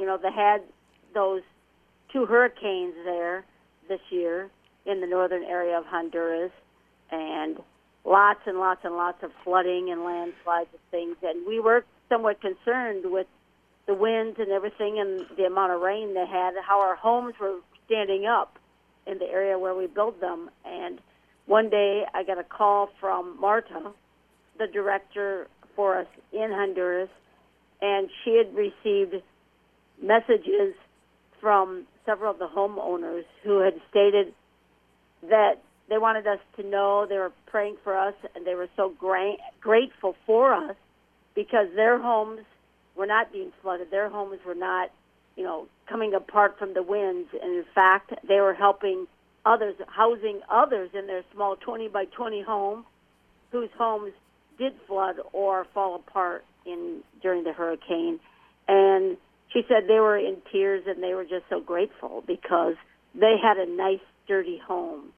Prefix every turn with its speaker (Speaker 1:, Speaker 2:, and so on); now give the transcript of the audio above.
Speaker 1: they had those two hurricanes there this year in the northern area of Honduras, and lots and lots and lots of flooding and landslides and things. And we were somewhat concerned with the winds and everything and the amount of rain they had, how our homes were standing up in the area where we built them. And one day I got a call from Marta, the director for us in Honduras, and she had received messages from several of the homeowners who had stated that they wanted us to know they were praying for us, and they were so grateful for us because their homes were not being flooded. Their homes were not, coming apart from the winds. And in fact, they were helping others, housing others in their small 20 by 20 home whose homes did flood or fall apart during the hurricane. And she said they were in tears and they were just so grateful because they had a nice, sturdy home.